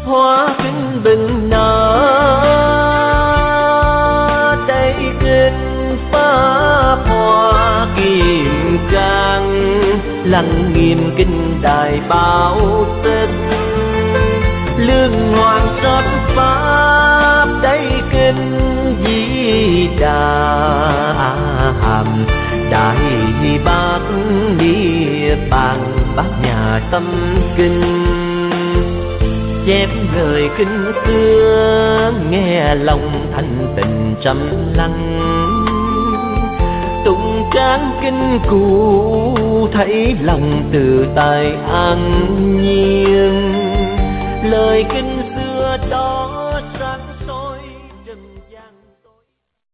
hoa kinh bình nở đây kinh pháp hoa kim cang lăng nghiêm kinh đài báo tích lương hoàng sắp pháp đây kinh di đà hàm đại bác niết bàn bát nhà tâm kinh chép lời kinh xưa nghe lòng thanh tình trầm lắng tụng tráng kinh cũ thấy lòng từ tại an nhiên lời kinh